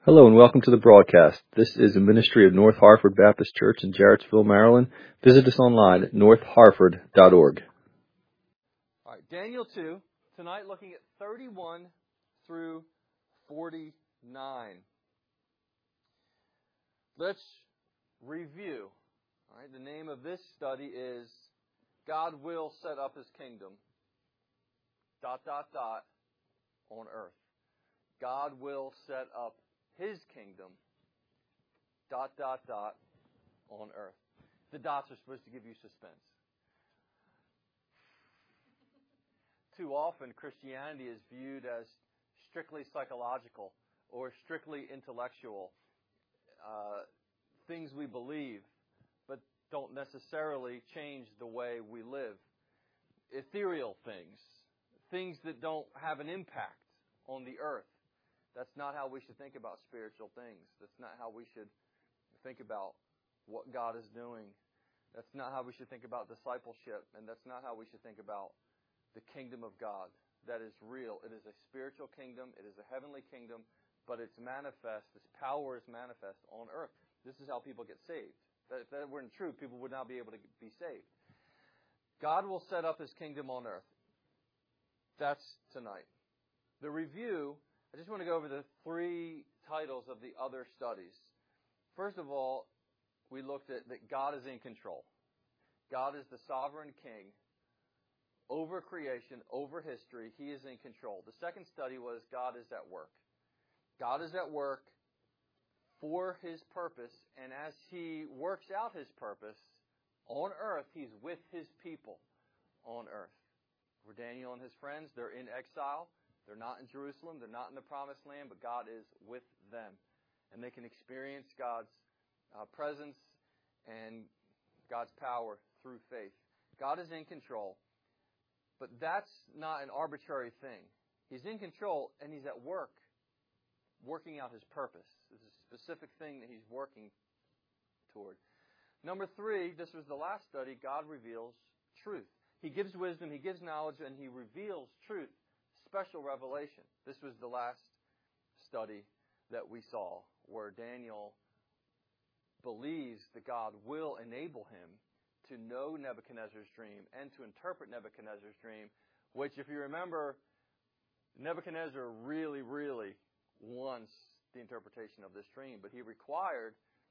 Hello and welcome to the broadcast. This is a ministry of North Harford Baptist Church in Jarrettsville, Maryland. Visit us online at northharford.org. All right, Daniel 2, tonight looking at 31 through 49. Let's review. All right, the name of this study is God Will Set Up His Kingdom, ... on earth. God will set up His kingdom, ... on earth. The dots are supposed to give you suspense. Too often, Christianity is viewed as strictly psychological or strictly intellectual things we believe, but don't necessarily change the way we live. Ethereal things that don't have an impact on the earth. That's not how we should think about spiritual things. That's not how we should think about what God is doing. That's not how we should think about discipleship, and that's not how we should think about the kingdom of God. That is real. It is a spiritual kingdom. It is a heavenly kingdom, but it's manifest. Its power is manifest on earth. This is how people get saved. If that weren't true, people would not be able to be saved. God will set up His kingdom on earth. That's tonight. The review, I just want to go over the three titles of the other studies. First of all, we looked at that God is in control. God is the sovereign king over creation, over history. He is in control. The second study was God is at work. God is at work for His purpose, and as He works out His purpose on earth, He's with His people on earth. For Daniel and his friends, they're in exile. They're not in Jerusalem. They're not in the promised land, but God is with them. And they can experience God's presence and God's power through faith. God is in control, but that's not an arbitrary thing. He's in control, and He's at work, working out His purpose. There's a specific thing that He's working toward. Number 3, this was the last study, God reveals truth. He gives wisdom, He gives knowledge, and He reveals truth. Special revelation. This was the last study that we saw, where Daniel believes that God will enable him to know Nebuchadnezzar's dream and to interpret Nebuchadnezzar's dream, which, if you remember, Nebuchadnezzar really, really wants the interpretation of this dream, but he required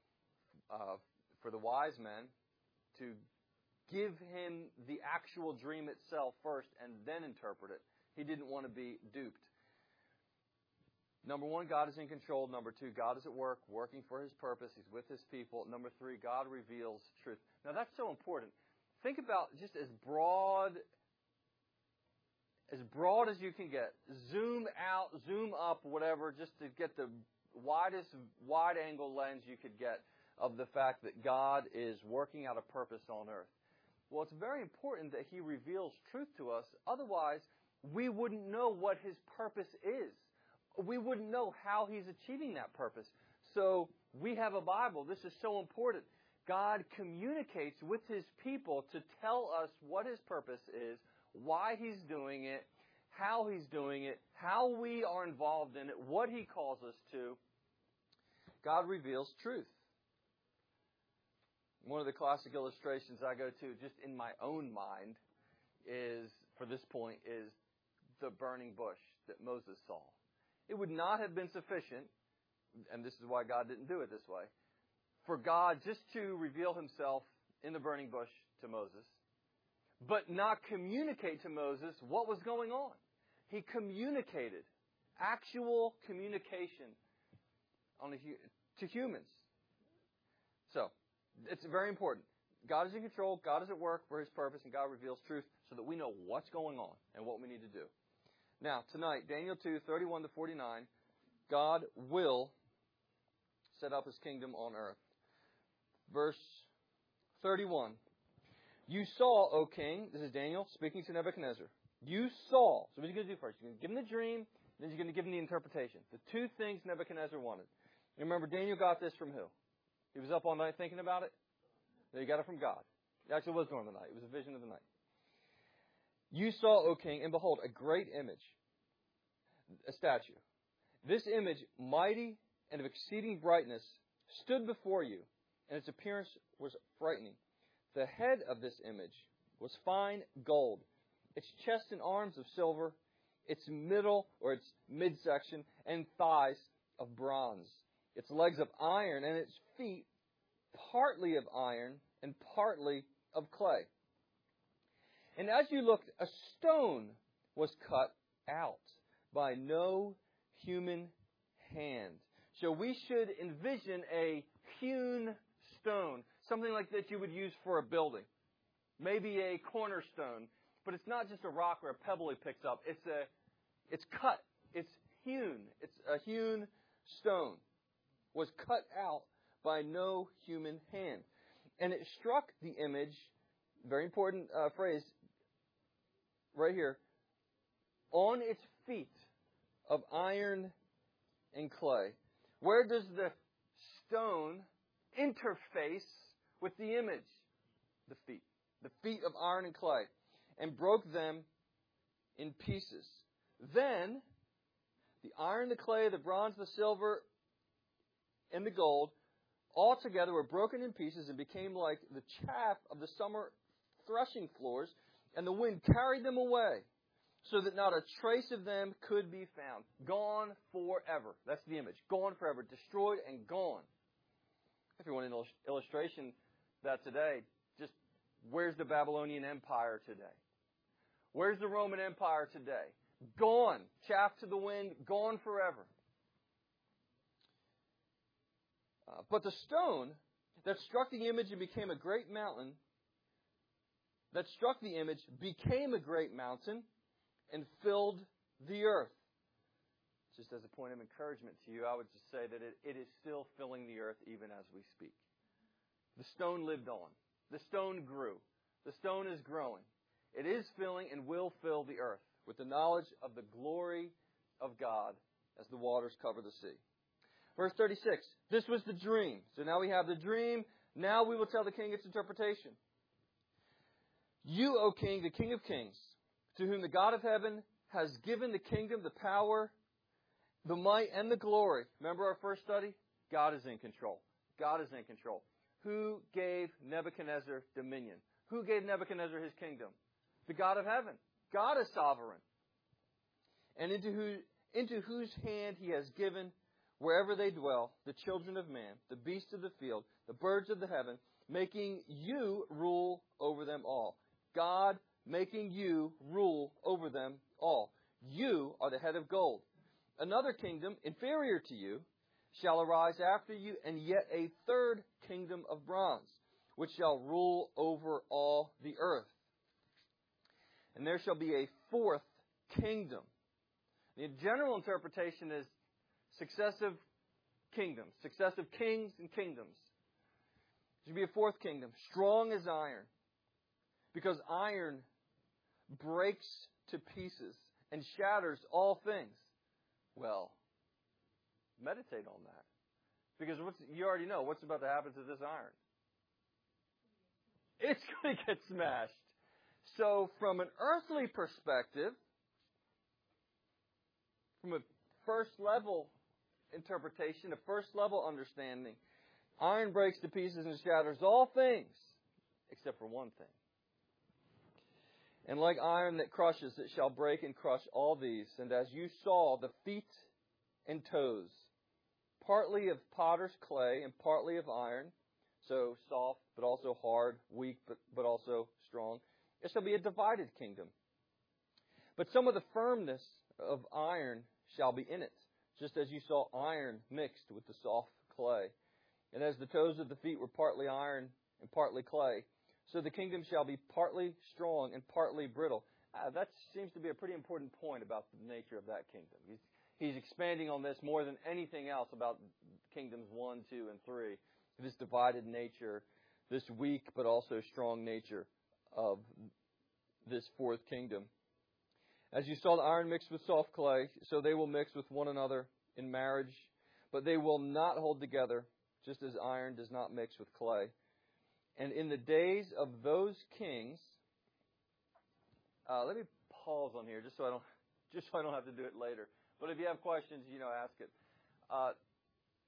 for the wise men to give him the actual dream itself first and then interpret it. He didn't want to be duped. Number 1, God is in control. Number 2, God is at work, working for His purpose. He's with His people. Number 3, God reveals truth. Now that's so important. Think about just as broad as you can get. Zoom out, zoom up, whatever, just to get the widest wide-angle lens you could get of the fact that God is working out a purpose on earth. Well, it's very important that He reveals truth to us. Otherwise, we wouldn't know what His purpose is. We wouldn't know how He's achieving that purpose. So we have a Bible. This is so important. God communicates with His people to tell us what His purpose is, why He's doing it, how He's doing it, how we are involved in it, what He calls us to. God reveals truth. One of the classic illustrations I go to just in my own mind is, for this point, is the burning bush that Moses saw. It would not have been sufficient, and this is why God didn't do it this way, for God just to reveal Himself in the burning bush to Moses, but not communicate to Moses what was going on. He communicated, actual communication to humans. So, it's very important. God is in control, God is at work for His purpose, and God reveals truth so that we know what's going on and what we need to do. Now, tonight, Daniel 2, 31 to 49, God will set up His kingdom on earth. Verse 31. You saw, O king, this is Daniel speaking to Nebuchadnezzar. You saw. So what are you going to do first? You're going to give him the dream, then you're going to give him the interpretation. The two things Nebuchadnezzar wanted. You remember, Daniel got this from who? He was up all night thinking about it? No, he got it from God. It actually was during the night. It was a vision of the night. You saw, O king, and behold, a great image, a statue. This image, mighty and of exceeding brightness stood before you, and its appearance was frightening. The head of this image was fine gold, its chest and arms of silver, its middle or its midsection and thighs of bronze, its legs of iron, and its feet partly of iron and partly of clay. And as you looked, a stone was cut out by no human hand. So we should envision a hewn stone, something like that you would use for a building. Maybe a cornerstone, but it's not just a rock or a pebble he picks up. It's cut. It's hewn. It's a hewn stone. Was cut out by no human hand. And it struck the image, very important phrase right here, on its feet of iron and clay. Where does the stone interface with the image? The feet. The feet of iron and clay. And broke them in pieces. Then, the iron, the clay, the bronze, the silver, and the gold, all together were broken in pieces and became like the chaff of the summer threshing floors, and the wind carried them away, so that not a trace of them could be found. Gone forever. That's the image. Gone forever. Destroyed and gone. If you want an illustration that today, just where's the Babylonian Empire today? Where's the Roman Empire today? Gone. Chaff to the wind. Gone forever. But the stone that struck the image and became a great mountain, became a great mountain and filled the earth. Just as a point of encouragement to you, I would just say that it is still filling the earth even as we speak. The stone lived on. The stone grew. The stone is growing. It is filling and will fill the earth with the knowledge of the glory of God as the waters cover the sea. Verse 36, this was the dream. So now we have the dream. Now we will tell the king its interpretation. You, O king, the King of kings, to whom the God of heaven has given the kingdom, the power, the might, and the glory. Remember our first study? God is in control. God is in control. Who gave Nebuchadnezzar dominion? Who gave Nebuchadnezzar his kingdom? The God of heaven. God is sovereign. And into whose hand he has given, wherever they dwell, the children of man, the beasts of the field, the birds of the heaven, making you rule over them all. God making you rule over them all. You are the head of gold. Another kingdom, inferior to you, shall arise after you, and yet a third kingdom of bronze, which shall rule over all the earth. And there shall be a fourth kingdom. The general interpretation is successive kingdoms, successive kings and kingdoms. There should be a fourth kingdom, strong as iron, because iron breaks to pieces and shatters all things. Well, meditate on that. Because you already know what's about to happen to this iron. It's going to get smashed. So from an earthly perspective, from a first level interpretation, a first level understanding, iron breaks to pieces and shatters all things except for one thing. And like iron that crushes, it shall break and crush all these. And as you saw, the feet and toes, partly of potter's clay and partly of iron, so soft but also hard, weak but also strong, it shall be a divided kingdom. But some of the firmness of iron shall be in it, just as you saw iron mixed with the soft clay. And as the toes of the feet were partly iron and partly clay, so the kingdom shall be partly strong and partly brittle. That seems to be a pretty important point about the nature of that kingdom. He's expanding on this more than anything else about kingdoms 1, 2, and 3. This divided nature, this weak but also strong nature of this fourth kingdom. As you saw the iron mixed with soft clay, so they will mix with one another in marriage, but they will not hold together, just as iron does not mix with clay. And in the days of those kings, let me pause on here just so I don't have to do it later. But if you have questions, ask it.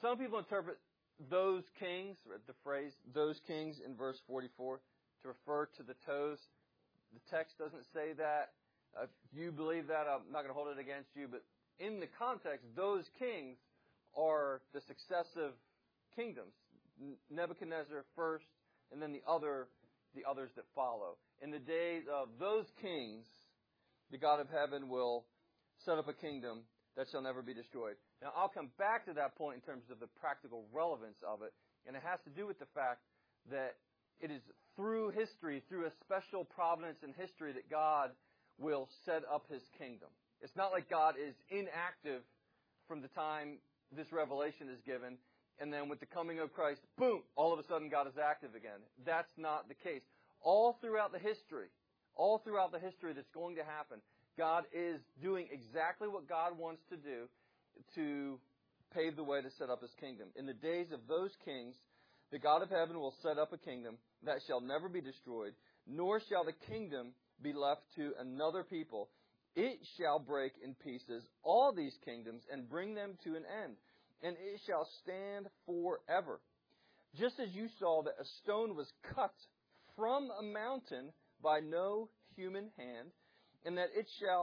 Some people interpret those kings, or the phrase those kings in verse 44, to refer to the toes. The text doesn't say that. If you believe that, I'm not going to hold it against you. But in the context, those kings are the successive kingdoms. Nebuchadnezzar first, and then the others that follow. In the days of those kings, the God of heaven will set up a kingdom that shall never be destroyed. Now, I'll come back to that point in terms of the practical relevance of it, and it has to do with the fact that it is through history, through a special providence in history, that God will set up His kingdom. It's not like God is inactive from the time this revelation is given, and then with the coming of Christ, boom, all of a sudden God is active again. That's not the case. All throughout the history that's going to happen, God is doing exactly what God wants to do to pave the way to set up His kingdom. In the days of those kings, the God of heaven will set up a kingdom that shall never be destroyed, nor shall the kingdom be left to another people. It shall break in pieces all these kingdoms and bring them to an end, and it shall stand forever. Just as you saw that a stone was cut from a mountain by no human hand, and that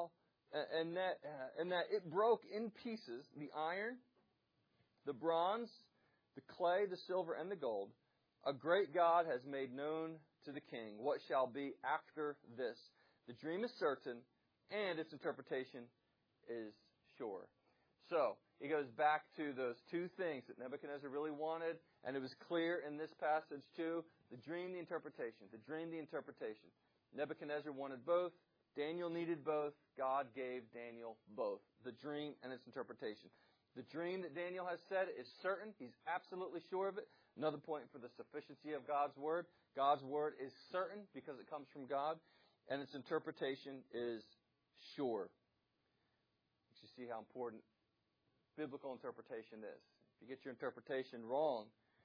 it broke in pieces the iron, the bronze, the clay, the silver, and the gold, a great God has made known to the king what shall be after this. The dream is certain, and its interpretation is sure. So, he goes back to those two things that Nebuchadnezzar really wanted, and it was clear in this passage too. The dream, the interpretation. The dream, the interpretation. Nebuchadnezzar wanted both. Daniel needed both. God gave Daniel both. The dream and its interpretation. The dream that Daniel has said is certain. He's absolutely sure of it. Another point for the sufficiency of God's Word. God's Word is certain because it comes from God, and its interpretation is sure. You see how important biblical interpretation is. If you get your interpretation wrong,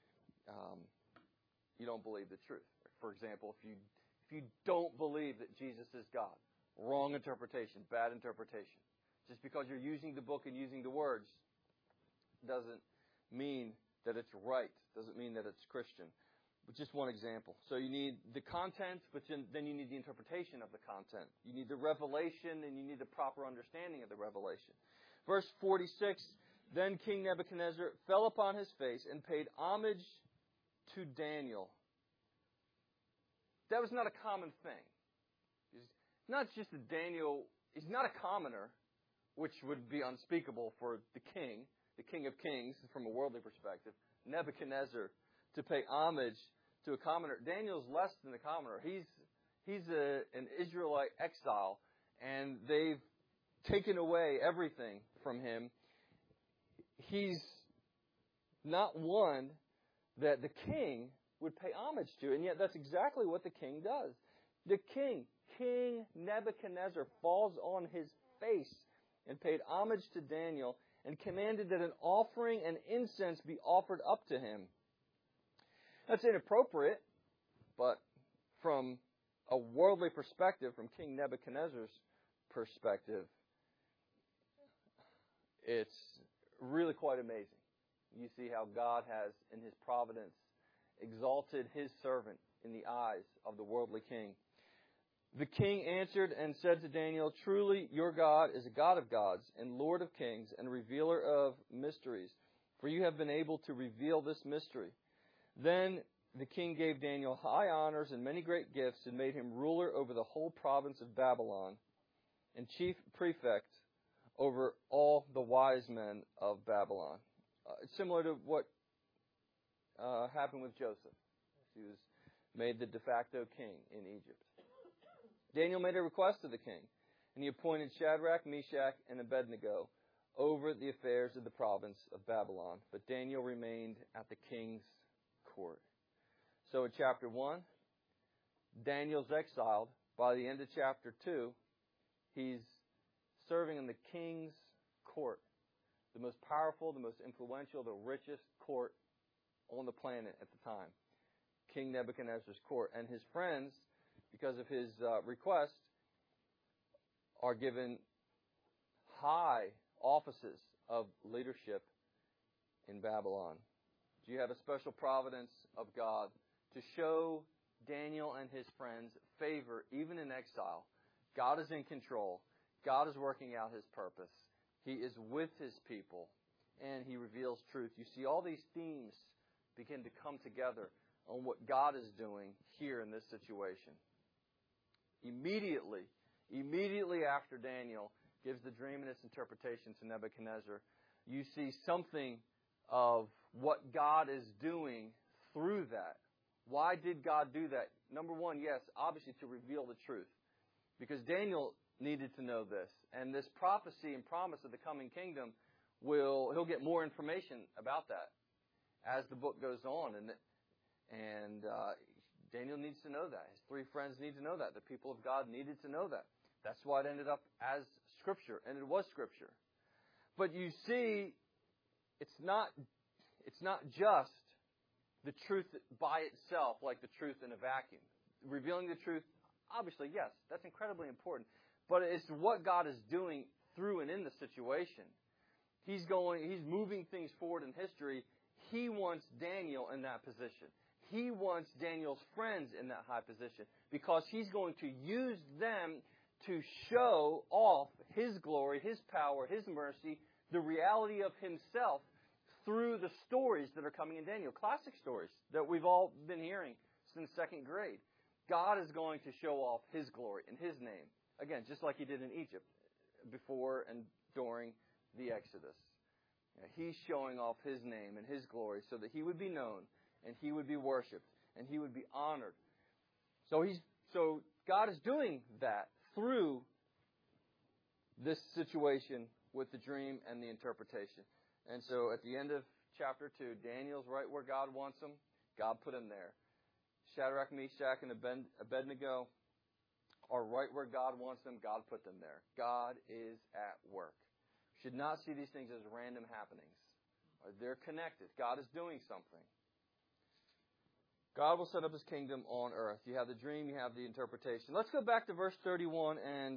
you don't believe the truth. For example, if you don't believe that Jesus is God, wrong interpretation, bad interpretation. Just because you're using the book and using the words doesn't mean that it's right. Doesn't mean that it's Christian. But just one example. So you need the content, but then you need the interpretation of the content. You need the revelation, and you need the proper understanding of the revelation. Verse 46, then King Nebuchadnezzar fell upon his face and paid homage to Daniel. That was not a common thing. It's not just that Daniel, he's not a commoner, which would be unspeakable for the King of Kings, from a worldly perspective, Nebuchadnezzar, to pay homage to a commoner. Daniel's less than a commoner. He's an Israelite exile, and they've taken away everything from him. He's not one that the king would pay homage to, and yet that's exactly what the king does. The King Nebuchadnezzar, falls on his face and paid homage to Daniel and commanded that an offering and incense be offered up to him. That's inappropriate, but from a worldly perspective, from King Nebuchadnezzar's perspective, it's really quite amazing. You see how God has, in His providence, exalted His servant in the eyes of the worldly king. The king answered and said to Daniel, truly your God is a God of gods and Lord of kings and revealer of mysteries, for you have been able to reveal this mystery. Then the king gave Daniel high honors and many great gifts and made him ruler over the whole province of Babylon and chief prefect over all the wise men of Babylon. It's similar to what happened with Joseph. He was made the de facto king in Egypt. Daniel made a request to the king, and he appointed Shadrach, Meshach, and Abednego over the affairs of the province of Babylon. But Daniel remained at the king's court. So in chapter 1, Daniel's exiled. By the end of chapter 2, he's serving in the king's court, the most powerful, the most influential, the richest court on the planet at the time, King Nebuchadnezzar's court. And his friends, because of his request, are given high offices of leadership in Babylon? Do you have a special providence of God to show Daniel and his friends favor even in exile? God is in control. God is working out his purpose. He is with his people, and he reveals truth. You see all these themes begin to come together on what God is doing here in this situation. Immediately after Daniel gives the dream and its interpretation to Nebuchadnezzar, you see something of what God is doing through that. Why did God do that? Number one, yes, obviously to reveal the truth. Because Daniel needed to know this. And this prophecy and promise of the coming kingdom, he'll get more information about that as the book goes on. And Daniel needs to know that. His three friends need to know that. The people of God needed to know that. That's why it ended up as Scripture. And it was Scripture. But you see, it's not just the truth by itself, like the truth in a vacuum. Revealing the truth, obviously, yes, that's incredibly important. But it's what God is doing through and in the situation. He's moving things forward in history. He wants Daniel in that position. He wants Daniel's friends in that high position because he's going to use them to show off his glory, his power, his mercy, the reality of himself through the stories that are coming in Daniel, classic stories that we've all been hearing since second grade. God is going to show off his glory in his name. Again, just like he did in Egypt before and during the Exodus. He's showing off his name and his glory so that he would be known and he would be worshipped and he would be honored. So God is doing that through this situation with the dream and the interpretation. And so at the end of chapter 2, Daniel's right where God wants him. God put him there. Shadrach, Meshach, and Abednego are right where God wants them. God put them there. God is at work. Should not see these things as random happenings. They're connected. God is doing something. God will set up his kingdom on earth. You have the dream, you have the interpretation. Let's go back to verse 31 and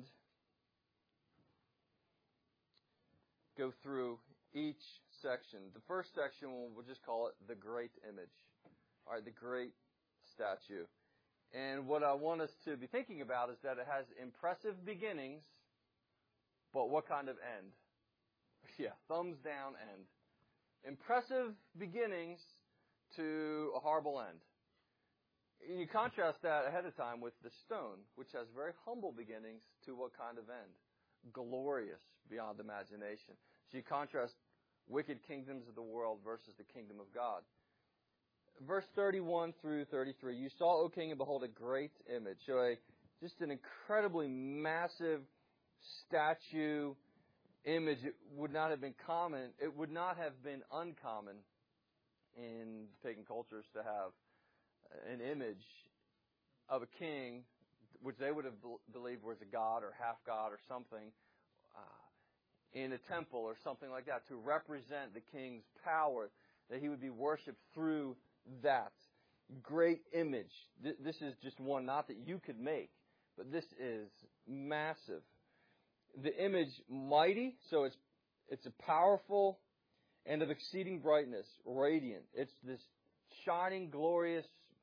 go through each section. The first section, we'll just call it the great image. All right, the great statue. And what I want us to be thinking about is that it has impressive beginnings, but what kind of end? Yeah, thumbs down end. Impressive beginnings to a horrible end. You contrast that ahead of time with the stone, which has very humble beginnings to what kind of end? Glorious beyond imagination. So you contrast wicked kingdoms of the world versus the kingdom of God. Verse 31 through 33. You saw, O king, and behold, a great image. So just an incredibly massive statue image. It would not have been common. It would not have been uncommon in pagan cultures to have an image of a king, which they would have believed was a god or half god or something, in a temple or something like that, to represent the king's power, that he would be worshipped through that great image. This is just one, not that you could make, but this is massive. The image mighty, so it's a powerful and of exceeding brightness, radiant. It's this shining, glorious,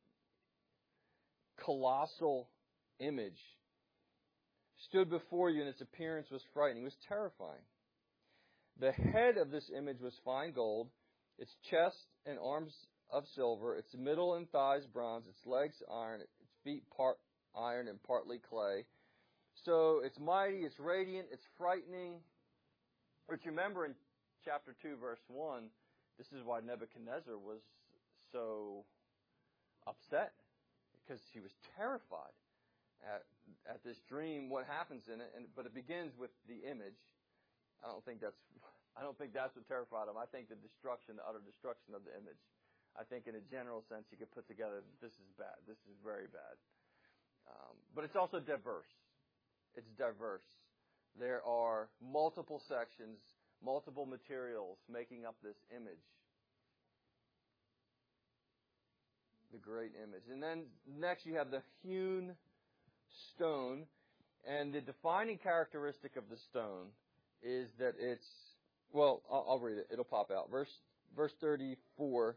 colossal image. Stood before you, and its appearance was frightening. It was terrifying. The head of this image was fine gold, its chest and arms of silver, its middle and thighs bronze, its legs iron, its feet part iron and partly clay. So it's mighty, it's radiant, it's frightening. But remember in chapter 2, verse 1, this is why Nebuchadnezzar was so upset, because he was terrified at this dream, what happens in it. But it begins with the image. I don't think that's what terrified him. I think the utter destruction of the image. I think in a general sense you could put together, this is bad, this is very bad. But it's also diverse. It's diverse. There are multiple sections, multiple materials making up this image. The great image. And then next you have the hewn stone. And the defining characteristic of the stone is that it's, well, I'll read it. It'll pop out. Verse verse 34.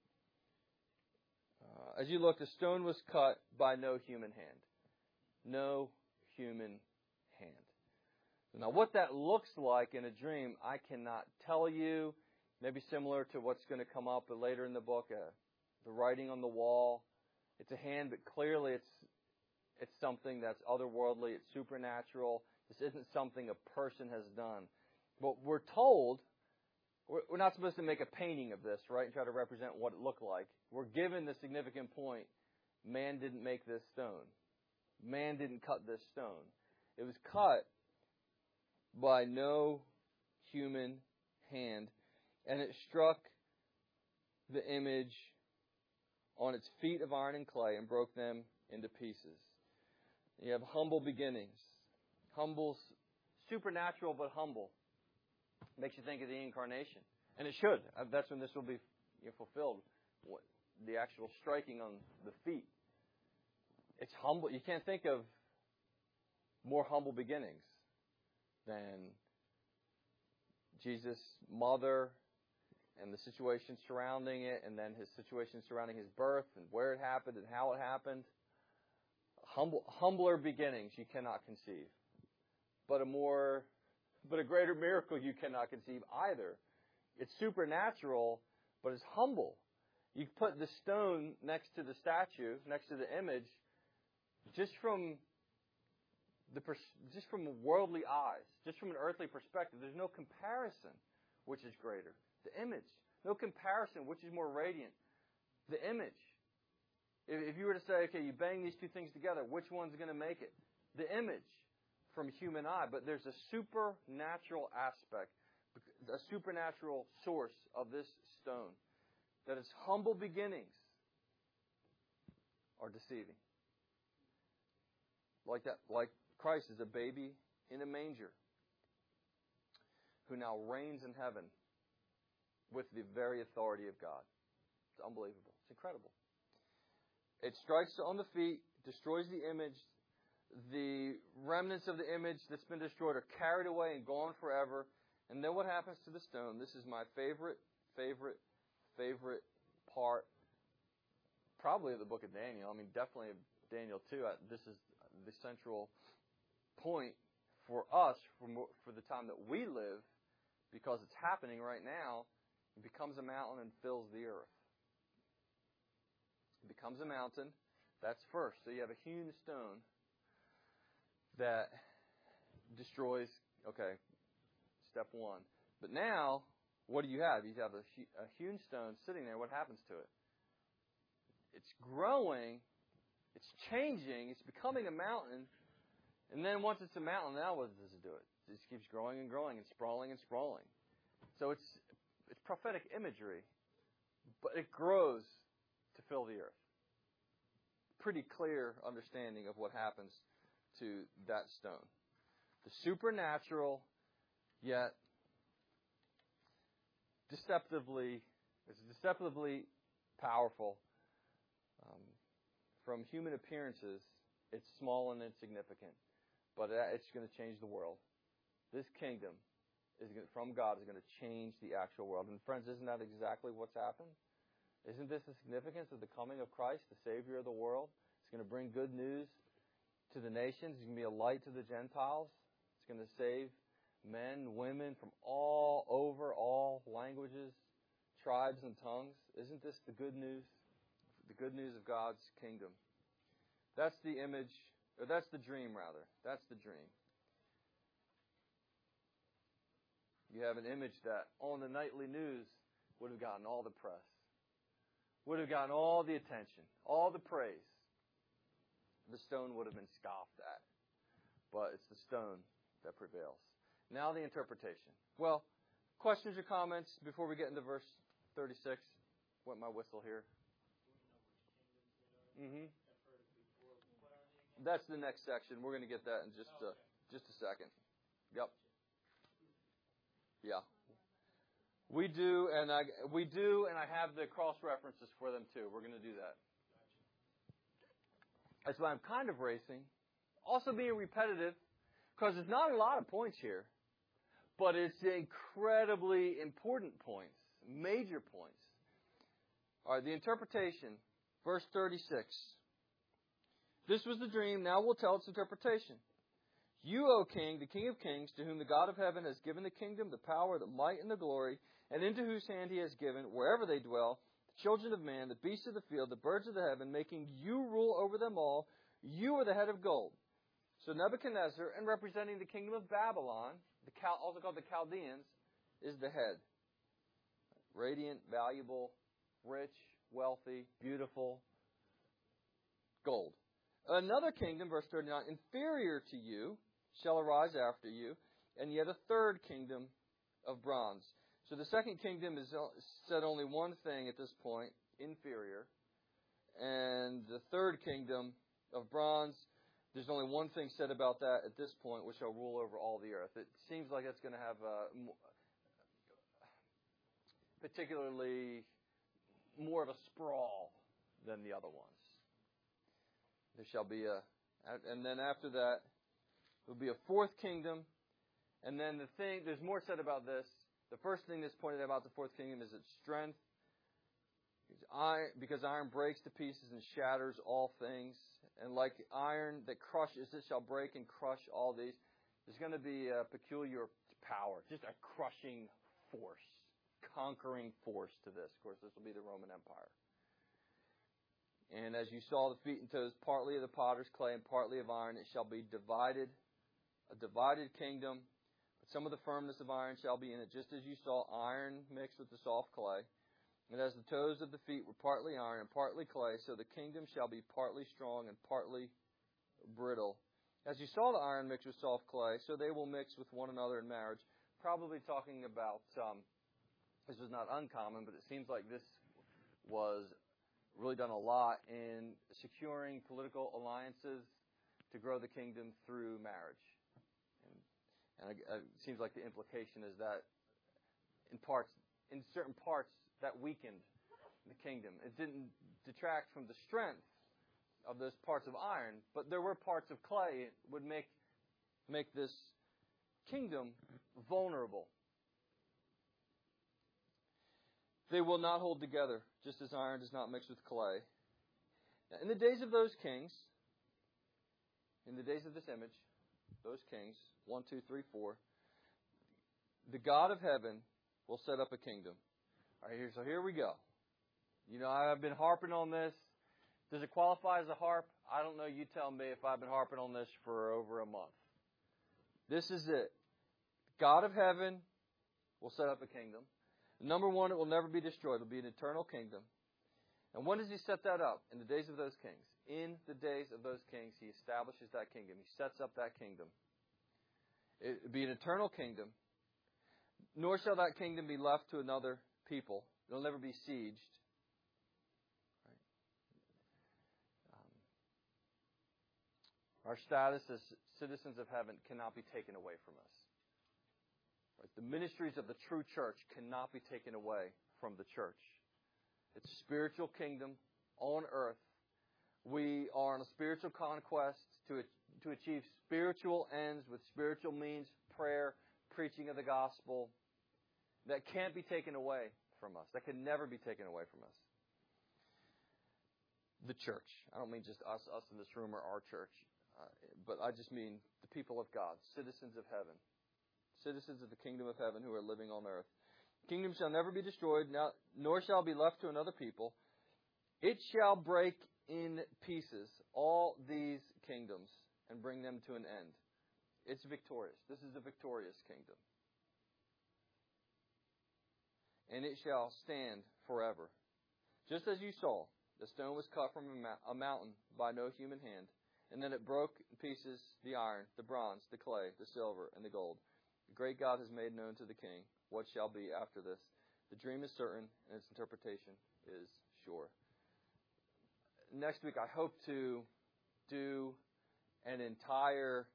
As you look, the stone was cut by no human hand. No human hand. Now, what that looks like in a dream, I cannot tell you. Maybe similar to what's going to come up later in the book, the writing on the wall. It's a hand, but clearly it's something that's otherworldly. It's supernatural. This isn't something a person has done. But we're told, we're not supposed to make a painting of this, right, and try to represent what it looked like. We're given the significant point, man didn't make this stone. Man didn't cut this stone. It was cut by no human hand, and it struck the image on its feet of iron and clay and broke them into pieces. You have humble beginnings. Humble, supernatural but humble. Makes you think of the incarnation. And it should. That's when this will be fulfilled. The actual striking on the feet. It's humble. You can't think of more humble beginnings than Jesus' mother and the situation surrounding it, and then his situation surrounding his birth and where it happened and how it happened. Humbler beginnings you cannot conceive. But a greater miracle you cannot conceive either. It's supernatural, but it's humble. You put the stone next to the statue, next to the image, just from worldly eyes, just from an earthly perspective, there's no comparison which is greater. The image. No comparison which is more radiant. The image. If you were to say, okay, you bang these two things together, which one's going to make it? The image from human eye. But there's a supernatural aspect, a supernatural source of this stone. That its humble beginnings are deceiving. Like Christ is a baby in a manger who now reigns in heaven with the very authority of God. It's unbelievable. It's incredible. It strikes on the feet, destroys the image. The remnants of the image that's been destroyed are carried away and gone forever. And then what happens to the stone? This is my favorite part, probably of the book of Daniel. I mean, definitely of Daniel too. This is the central point for us for the time that we live, because it's happening right now. It becomes a mountain and fills the earth. It becomes a mountain. That's first. So you have a hewn stone that destroys, okay, step one. But now, what do you have? You have a hewn stone sitting there. What happens to it? It's growing. It's changing. It's becoming a mountain. And then once it's a mountain, now what does it do? It just keeps growing and growing and sprawling and sprawling. So it's prophetic imagery, but it grows to fill the earth. Pretty clear understanding of what happens to that stone. The supernatural, yet deceptively powerful. From human appearances, it's small and insignificant, but it's going to change the world. This kingdom from God is going to change the actual world. And friends, isn't that exactly what's happened? Isn't this the significance of the coming of Christ, the Savior of the world? It's going to bring good news to the nations. It's going to be a light to the Gentiles. It's going to save men, women from all over, all languages, tribes, and tongues. Isn't this the good news? The good news of God's kingdom. That's the image, or that's the dream, rather. That's the dream. You have an image that on the nightly news would have gotten all the press, would have gotten all the attention, all the praise. The stone would have been scoffed at, but it's the stone that prevails. Now the interpretation. Well, questions or comments before we get into verse 36? Wet my whistle here. Mm-hmm. That's the next section. We're going to get that in just a second. Yep. Yeah. We do, and I have the cross references for them too. We're going to do that. That's why I'm kind of racing. Also being repetitive, because there's not a lot of points here, but it's incredibly important points. major points. All right, the interpretation, verse 36. This was the dream, now we'll tell its interpretation. You, O King, the King of kings, to whom the God of heaven has given the kingdom, the power, the might, and the glory, and into whose hand he has given, wherever they dwell, the children of man, the beasts of the field, the birds of the heaven, making you rule over them all. You are the head of gold. So Nebuchadnezzar, and representing the kingdom of Babylon, also called the Chaldeans, is the head. Radiant, valuable, rich, wealthy, beautiful, gold. Another kingdom, verse 39, inferior to you shall arise after you, and yet a third kingdom of bronze. So the second kingdom is said only one thing at this point, inferior. And the third kingdom of bronze, there's only one thing said about that at this point, which shall rule over all the earth. It seems like it's going to have particularly more of a sprawl than the other ones. There shall be and then after that, there will be a fourth kingdom. And then there's more said about this. The first thing that's pointed out about the fourth kingdom is its strength. Because iron breaks to pieces and shatters all things. And like iron that crushes, it shall break and crush all these. There's going to be a peculiar power, just a crushing force, conquering force to this. Of course, this will be the Roman Empire. And as you saw the feet and toes, partly of the potter's clay and partly of iron, it shall be divided, a divided kingdom. But some of the firmness of iron shall be in it, just as you saw iron mixed with the soft clay. And as the toes of the feet were partly iron and partly clay, so the kingdom shall be partly strong and partly brittle. As you saw the iron mixed with soft clay, so they will mix with one another in marriage. Probably talking about, this was not uncommon, but it seems like this was really done a lot in securing political alliances to grow the kingdom through marriage. And it seems like the implication is that in certain parts, that weakened the kingdom. It didn't detract from the strength of those parts of iron, but there were parts of clay that would make this kingdom vulnerable. They will not hold together, just as iron does not mix with clay. Now, in the days of those kings, in the days of this image, those kings, 1, 2, 3, 4, the God of heaven will set up a kingdom. All right, so here we go. You know, I've been harping on this. Does it qualify as a harp? I don't know. You tell me if I've been harping on this for over a month. This is it. God of heaven will set up a kingdom. Number one, it will never be destroyed. It will be an eternal kingdom. And when does he set that up? In the days of those kings. In the days of those kings, he establishes that kingdom. He sets up that kingdom. It will be an eternal kingdom. Nor shall that kingdom be left to another people. It will never be sieged. Right? Our status as citizens of heaven cannot be taken away from us. Right? The ministries of the true church cannot be taken away from the church. It's a spiritual kingdom on earth. We are on a spiritual conquest to achieve spiritual ends with spiritual means, prayer, preaching of the gospel. That can't be taken away from us. That can never be taken away from us. The church. I don't mean just us in this room or our church. But I just mean the people of God, citizens of heaven. Citizens of the kingdom of heaven who are living on earth. Kingdom shall never be destroyed, nor shall be left to another people. It shall break in pieces all these kingdoms and bring them to an end. It's victorious. This is a victorious kingdom. And it shall stand forever. Just as you saw, the stone was cut from a mountain by no human hand, and then it broke in pieces the iron, the bronze, the clay, the silver, and the gold. The great God has made known to the king what shall be after this. The dream is certain, and its interpretation is sure. Next week, I hope to do an entire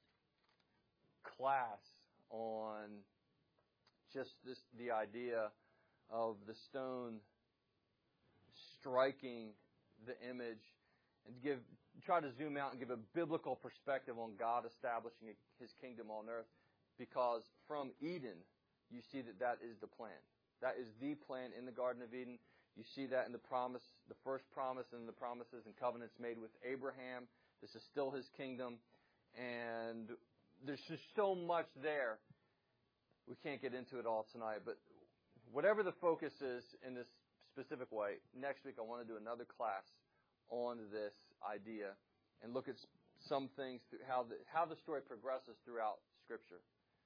class on just the idea of the stone striking the image, and try to zoom out and give a biblical perspective on God establishing his kingdom on earth, because from Eden you see that is the plan. That is the plan in the Garden of Eden. You see that in the promise, the first promise and the promises and covenants made with Abraham. This is still his kingdom. And there's just so much there. We can't get into it all tonight. But whatever the focus is in this specific way, next week I want to do another class on this idea and look at some things, how the story progresses throughout Scripture.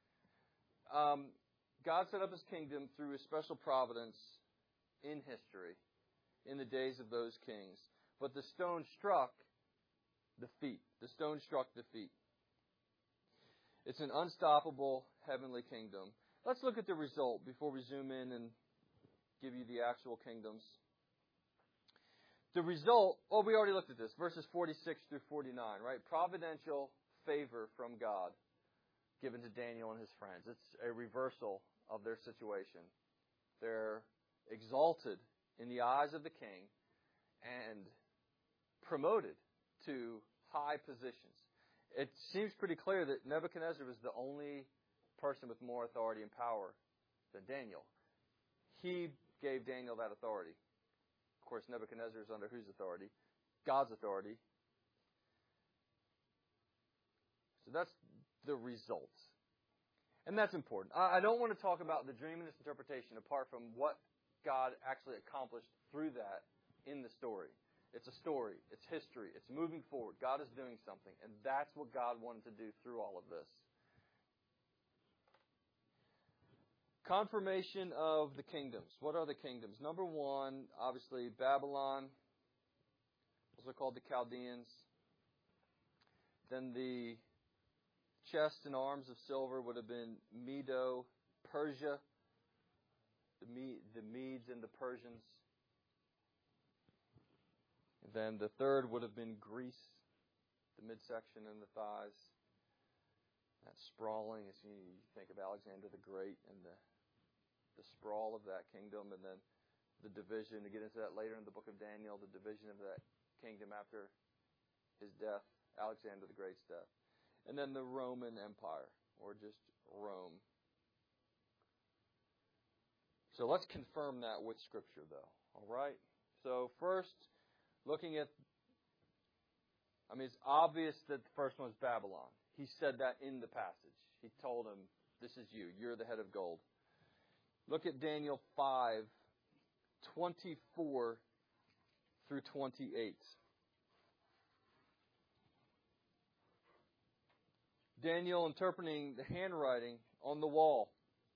God set up his kingdom through his special providence in history, in the days of those kings. But the stone struck the feet. The stone struck the feet. It's an unstoppable heavenly kingdom. Let's look at the result before we zoom in and give you the actual kingdoms. The result, we already looked at this, verses 46 through 49, right? Providential favor from God given to Daniel and his friends. It's a reversal of their situation. They're exalted in the eyes of the king and promoted to high positions. It seems pretty clear that Nebuchadnezzar was the only person with more authority and power than Daniel. He gave Daniel that authority. Of course, Nebuchadnezzar is under whose authority? God's authority. So that's the result. And that's important. I don't want to talk about the dream and its interpretation apart from what God actually accomplished through that in the story. It's a story. It's history. It's moving forward. God is doing something. And that's what God wanted to do through all of this. Confirmation of the kingdoms. What are the kingdoms? Number one, obviously, Babylon, also called the Chaldeans. Then the chest and arms of silver would have been Medo-Persia, the Medes and the Persians. And then the third would have been Greece, the midsection and the thighs. That sprawling, as you think of Alexander the Great and the sprawl of that kingdom, and then the division. To get into that later in the book of Daniel, the division of that kingdom after his death, Alexander the Great's death. And then the Roman Empire, or just Rome. So let's confirm that with Scripture, though. All right? So first, looking at, it's obvious that the first one is Babylon. He said that in the passage. He told him, this is you. You're the head of gold. Look at Daniel 5, 24 through 28. Daniel interpreting the handwriting on the wall.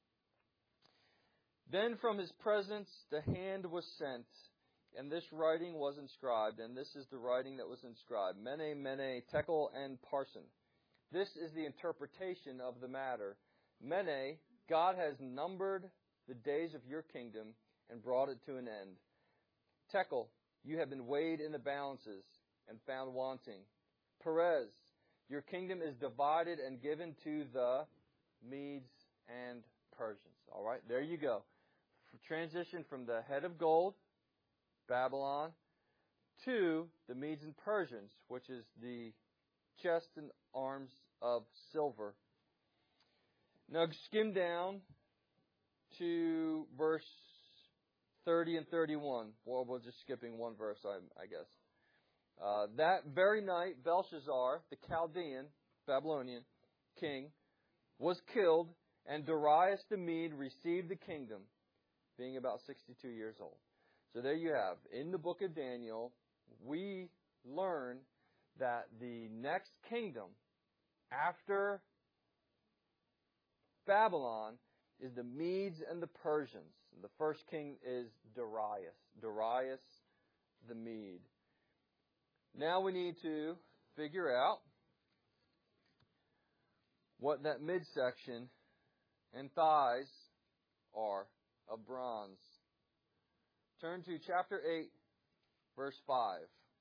Then from his presence the hand was sent, and this writing was inscribed, and this is the writing that was inscribed. Mene, Mene, Tekel, and Parsin. This is the interpretation of the matter. Mene, God has numbered the days of your kingdom and brought it to an end. Tekel, you have been weighed in the balances and found wanting. Perez, your kingdom is divided and given to the Medes and Persians. All right, there you go. Transition from the head of gold, Babylon, to the Medes and Persians, which is the chest and arms of silver. Now skim down to verse 30 and 31. Well, we're just skipping one verse, I guess. That very night, Belshazzar, the Chaldean, Babylonian king, was killed, and Darius the Mede received the kingdom, being about 62 years old. So there you have. In the book of Daniel, we learn that the next kingdom after Babylon is the Medes and the Persians. The first king is Darius the Mede. Now we need to figure out what that midsection and thighs are of bronze. Turn to chapter 8, verse 5.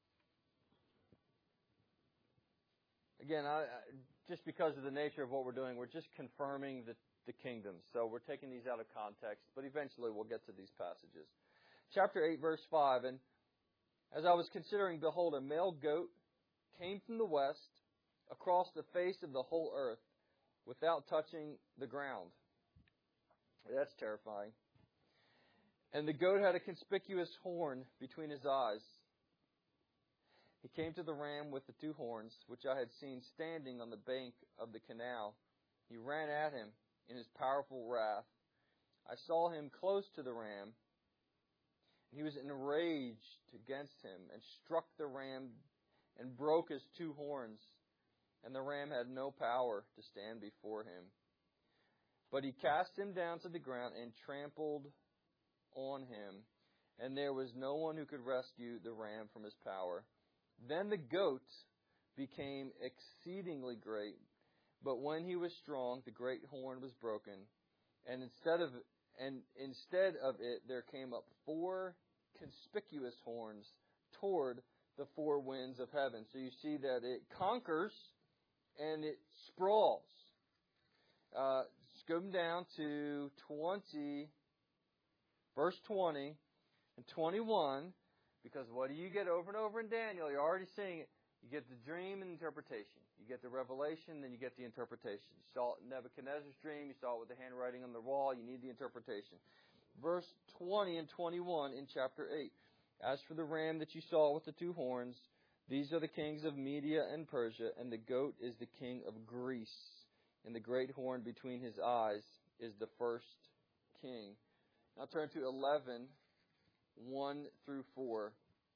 Again, just because of the nature of what we're doing, we're just confirming the kingdoms. So we're taking these out of context, but eventually we'll get to these passages. Chapter 8, verse 5. And as I was considering, behold, a male goat came from the west across the face of the whole earth without touching the ground. That's terrifying. And the goat had a conspicuous horn between his eyes. He came to the ram with the two horns, which I had seen standing on the bank of the canal. He ran at him in his powerful wrath. I saw him close to the ram. He was enraged against him and struck the ram and broke his two horns. And the ram had no power to stand before him. But he cast him down to the ground and trampled on him. And there was no one who could rescue the ram from his power. Then the goat became exceedingly great. But when he was strong, the great horn was broken. And instead of it, there came up 4 conspicuous horns toward the 4 winds of heaven. So you see that it conquers and it sprawls. Go down to verse 20 and 21, because what do you get over and over in Daniel? You're already seeing it. You get the dream and interpretation. You get the revelation, then you get the interpretation. You saw it in Nebuchadnezzar's dream. You saw it with the handwriting on the wall. You need the interpretation. Verse 20 and 21 in chapter 8. As for the ram that you saw with the 2 horns, these are the kings of Media and Persia, and the goat is the king of Greece. And the great horn between his eyes is the first king. Now turn to 11, 1 through 4.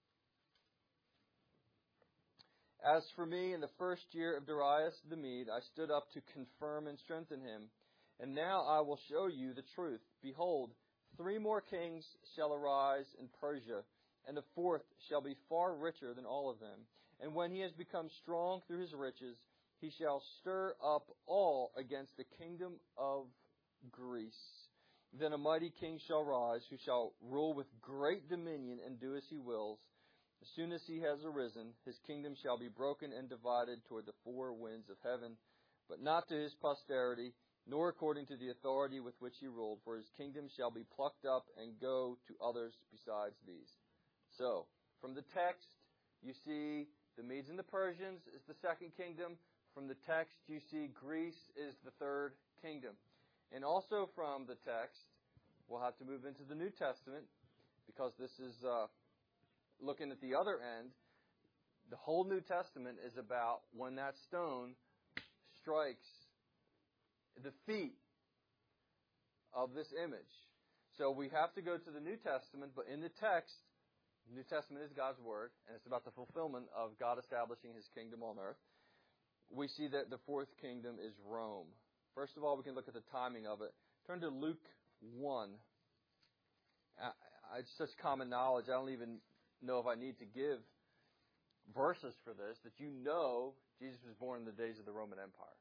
As for me, in the first year of Darius the Mede, I stood up to confirm and strengthen him. And now I will show you the truth. Behold, 3 more kings shall arise in Persia, and the 4th shall be far richer than all of them. And when he has become strong through his riches, he shall stir up all against the kingdom of Greece. Then a mighty king shall rise, who shall rule with great dominion and do as he wills. As soon as he has arisen, his kingdom shall be broken and divided toward the 4 winds of heaven, but not to his posterity, nor according to the authority with which he ruled, for his kingdom shall be plucked up and go to others besides these. So, from the text, you see the Medes and the Persians is the 2nd kingdom. From the text, you see Greece is the 3rd kingdom. And also from the text, we'll have to move into the New Testament, because this is looking at the other end. The whole New Testament is about when that stone strikes the feet of this image. So we have to go to the New Testament, but in the text, the New Testament is God's Word, and it's about the fulfillment of God establishing His kingdom on earth. We see that the 4th kingdom is Rome. First of all, we can look at the timing of it. Turn to Luke 1. It's such common knowledge, I don't even know if I need to give verses for this, that you know Jesus was born in the days of the Roman Empire.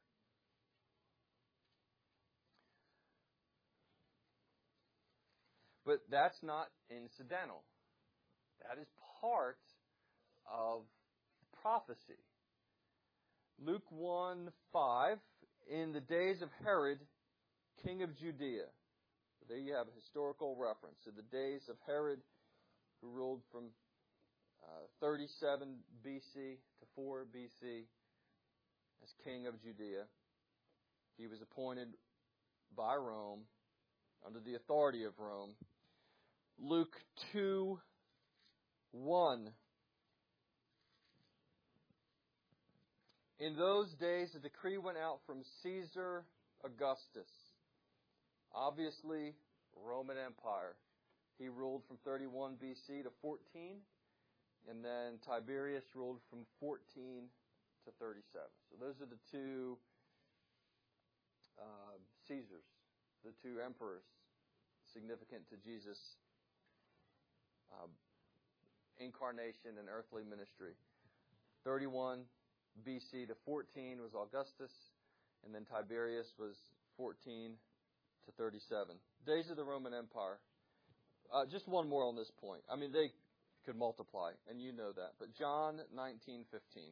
But that's not incidental. That is part of prophecy. Luke 1:5, in the days of Herod, king of Judea. So there you have a historical reference. In the days of Herod, who ruled from 37 BC to 4 BC as king of Judea. He was appointed by Rome, under the authority of Rome. Luke 2:1. In those days, a decree went out from Caesar Augustus. Obviously, Roman Empire. He ruled from 31 BC to 14, and then Tiberius ruled from 14 to 37. So those are the 2 Caesars, the 2 emperors, significant to Jesus' incarnation and earthly ministry. 31 BC to 14 was Augustus, and then Tiberius was 14 to 37. Days of the Roman Empire. Just one more on this point. I mean, they could multiply, and you know that. But John 19:15.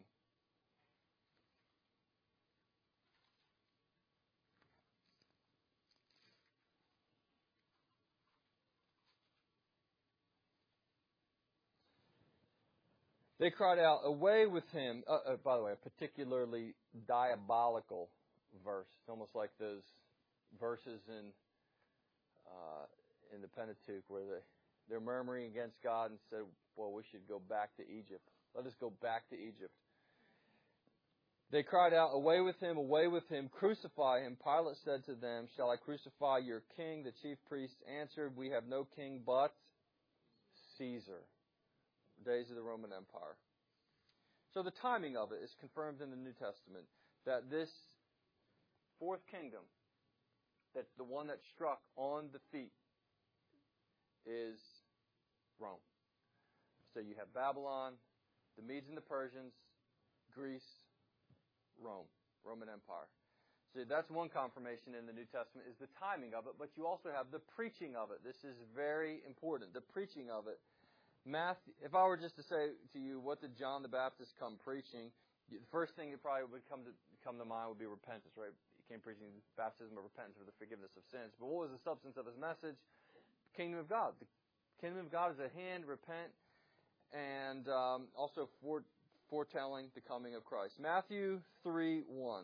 They cried out, "Away with him." By the way, a particularly diabolical verse. It's almost like those verses in the Pentateuch where They're murmuring against God and said, well, we should go back to Egypt. Let us go back to Egypt. They cried out, away with him, crucify him. Pilate said to them, shall I crucify your king? The chief priests answered, we have no king but Caesar. Days of the Roman Empire. So the timing of it is confirmed in the New Testament, that this fourth kingdom, that the one that struck on the feet, is Rome. So you have Babylon, the Medes and the Persians, Greece, Rome, Roman Empire. So that's one confirmation in the New Testament, is the timing of it, but you also have the preaching of it. This is very important, the preaching of it. Matthew, if I were just to say to you, what did John the Baptist come preaching? The first thing that probably would come to mind would be repentance, right? He came preaching baptism of repentance for the forgiveness of sins. But what was the substance of his message? The kingdom of God. The kingdom of God is at hand, repent, and also foretelling the coming of Christ. Matthew 3:1.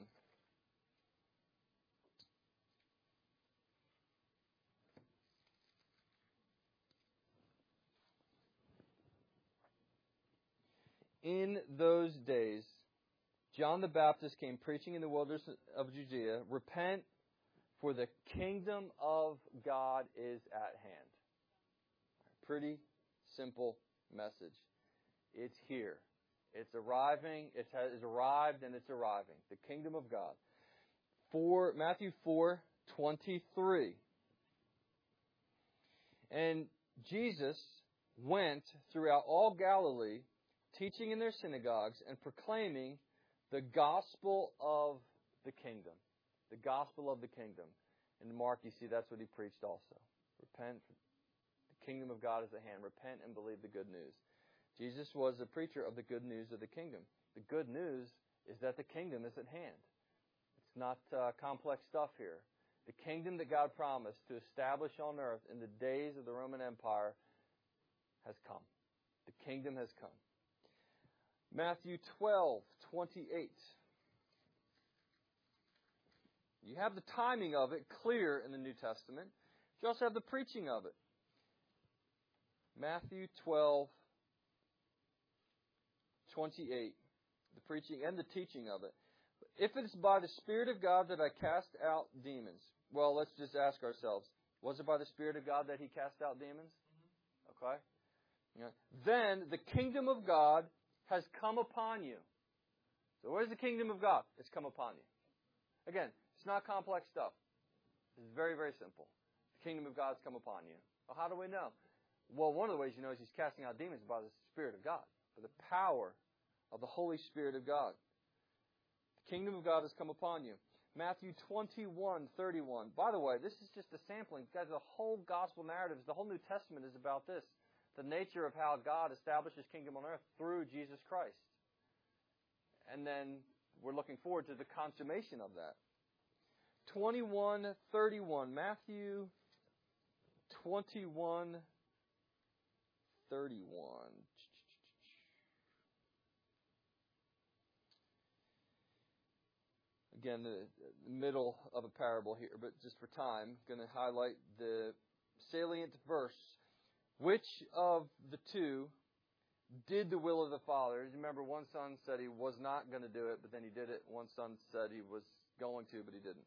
In those days, John the Baptist came preaching in the wilderness of Judea, repent, for the kingdom of God is at hand. Pretty simple message. It's here. It's arriving. It has arrived, and it's arriving. The kingdom of God. Matthew 4:23. And Jesus went throughout all Galilee, teaching in their synagogues and proclaiming the gospel of the kingdom. The gospel of the kingdom. In Mark, you see that's what he preached also. Repent. The kingdom of God is at hand. Repent and believe the good news. Jesus was a preacher of the good news of the kingdom. The good news is that the kingdom is at hand. It's not complex stuff here. The kingdom that God promised to establish on earth in the days of the Roman Empire has come. The kingdom has come. Matthew 12:28. You have the timing of it clear in the New Testament. You also have the preaching of it. Matthew 12:28. The preaching and the teaching of it. If it's by the Spirit of God that I cast out demons. Well, let's just ask ourselves. Was it by the Spirit of God that he cast out demons? Okay. Yeah. Then the kingdom of God has come upon you. So where's the kingdom of God? It's come upon you. Again, it's not complex stuff. It's very, very simple. The kingdom of God has come upon you. Well, how do we know? Well, one of the ways you know is he's casting out demons by the Spirit of God, by the power of the Holy Spirit of God. The kingdom of God has come upon you. Matthew 21:31. By the way, this is just a sampling. Guys, the whole gospel narrative, the whole New Testament is about this. The nature of how God established his kingdom on earth through Jesus Christ. And then we're looking forward to the consummation of that. 21:31. Matthew 21:31. Again, the middle of a parable here, but just for time, going to highlight the salient verse. Which of the two did the will of the Father? Remember, one son said he was not going to do it, but then he did it. One son said he was going to, but he didn't.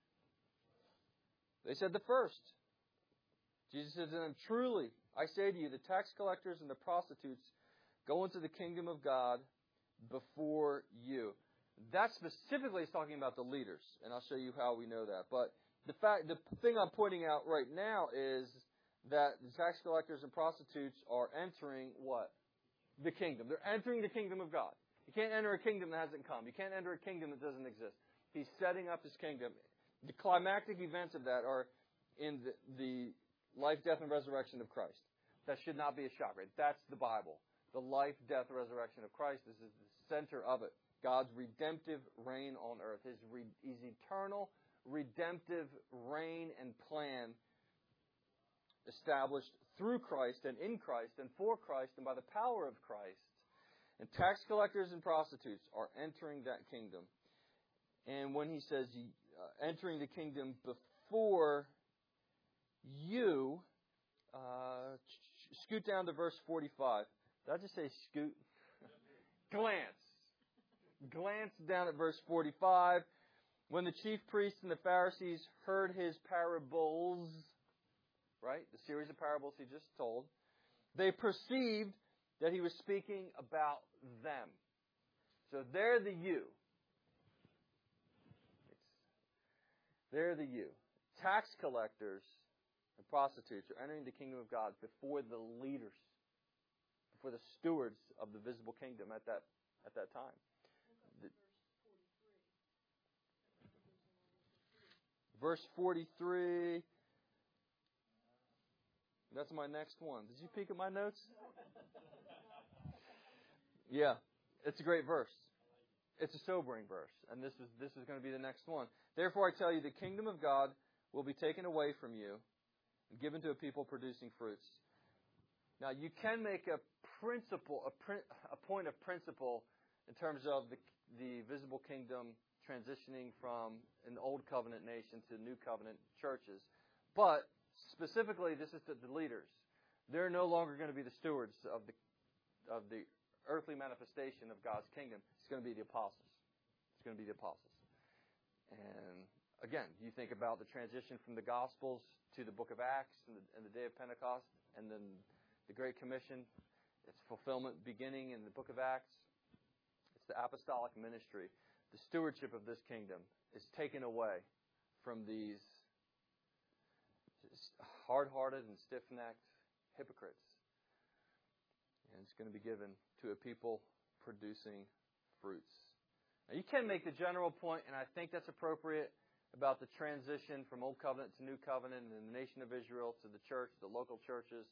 They said the first. Jesus said to them, truly, I say to you, the tax collectors and the prostitutes go into the kingdom of God before you. That specifically is talking about the leaders, and I'll show you how we know that. But the thing I'm pointing out right now is that the tax collectors and prostitutes are entering what? The kingdom. They're entering the kingdom of God. You can't enter a kingdom that hasn't come. You can't enter a kingdom that doesn't exist. He's setting up his kingdom. The climactic events of that are in the life, death, and resurrection of Christ. That should not be a shock, right? That's the Bible. The life, death, resurrection of Christ. This is the center of it. God's redemptive reign on earth. His eternal redemptive reign and plan established through Christ and in Christ and for Christ and by the power of Christ. And tax collectors and prostitutes are entering that kingdom. And when he says entering the kingdom before you, scoot down to verse 45. Did I just say scoot? Glance. Glance down at verse 45. When the chief priests and the Pharisees heard his parables, right, the series of parables he just told, they perceived that he was speaking about them. So they're the you. They're the you. Tax collectors and prostitutes are entering the kingdom of God before the leaders, before the stewards of the visible kingdom at that time. Verse 43. That's my next one. Did you peek at my notes? Yeah, it's a great verse. It's a sobering verse, and this is going to be the next one. Therefore, I tell you, the kingdom of God will be taken away from you and given to a people producing fruits. Now, you can make a point of principle in terms of the visible kingdom transitioning from an old covenant nation to new covenant churches. But specifically, this is to the leaders. They're no longer going to be the stewards of the earthly manifestation of God's kingdom. It's going to be the apostles. It's going to be the apostles. And again, you think about the transition from the Gospels to the book of Acts and the day of Pentecost, and then the Great Commission. Its fulfillment beginning in the book of Acts. It's the apostolic ministry. The stewardship of this kingdom is taken away from these hard-hearted and stiff-necked hypocrites. And it's going to be given to a people producing fruits. Now, you can make the general point, and I think that's appropriate, about the transition from Old Covenant to New Covenant and the nation of Israel to the church, the local churches.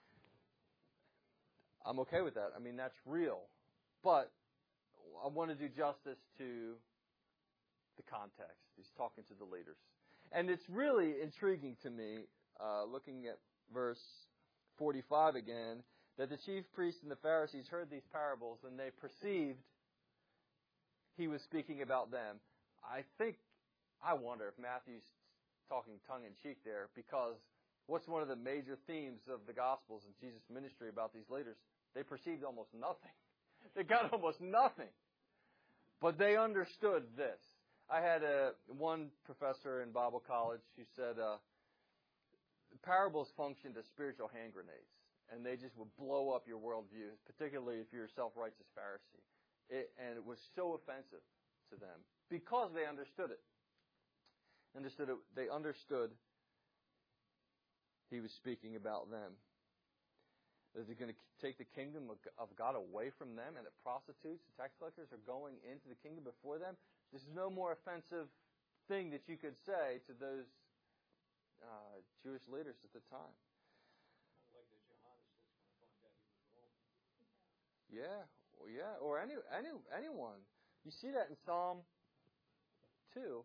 I'm okay with that. I mean, that's real. But I want to do justice to the context. He's talking to the leaders. And it's really intriguing to me, looking at verse 45 again, that the chief priests and the Pharisees heard these parables and they perceived he was speaking about them. I wonder if Matthew's talking tongue-in-cheek there, because what's one of the major themes of the Gospels and Jesus' ministry about these leaders? They perceived almost nothing. They got almost nothing. But they understood this. I had one professor in Bible college who said parables functioned as spiritual hand grenades, and they just would blow up your worldview, particularly if you're a self-righteous Pharisee. And it was so offensive to them because they understood it. They understood he was speaking about them. Is he going to take the kingdom of God away from them, and that prostitutes and tax collectors are going into the kingdom before them? This is no more offensive thing that you could say to those Jewish leaders at the time. Like the jihadist that's going to find out he was wrong. Yeah, or anyone. You see that in Psalm 2.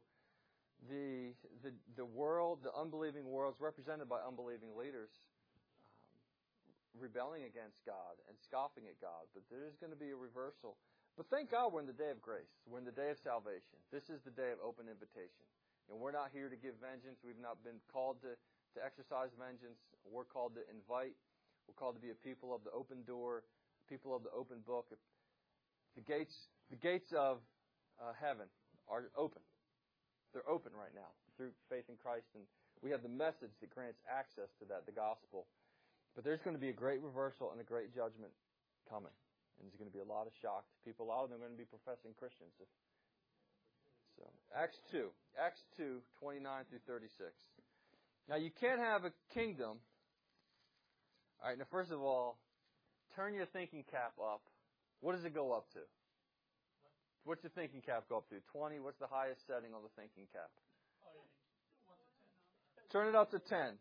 The world, the unbelieving world, is represented by unbelieving leaders, rebelling against God and scoffing at God. But there is going to be a reversal. But thank God we're in the day of grace. We're in the day of salvation. This is the day of open invitation. And we're not here to give vengeance. We've not been called to exercise vengeance. We're called to invite. We're called to be a people of the open door, people of the open book. The gates of heaven are open. They're open right now through faith in Christ. And we have the message that grants access to that, the gospel. But there's going to be a great reversal and a great judgment coming. And there's going to be a lot of shocked people. A lot of them are going to be professing Christians. So, Acts 2, 29 through 36. Now, you can't have a kingdom. All right, now, first of all, turn your thinking cap up. What does it go up to? What's your thinking cap go up to? 20? What's the highest setting on the thinking cap? Turn it up to 10.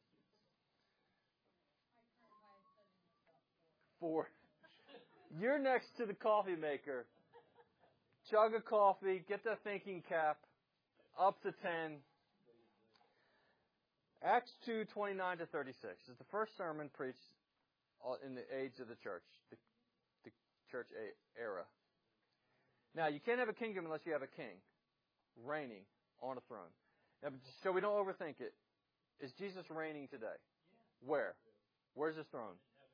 4. You're next to the coffee maker. Chug a coffee, get the thinking cap up to 10. Acts 2, 29 to 36 is the first sermon preached in the age of the church, the church era. Now, you can't have a kingdom unless you have a king reigning on a throne. Now, so we don't overthink it. Is Jesus reigning today? Where? Where's his throne?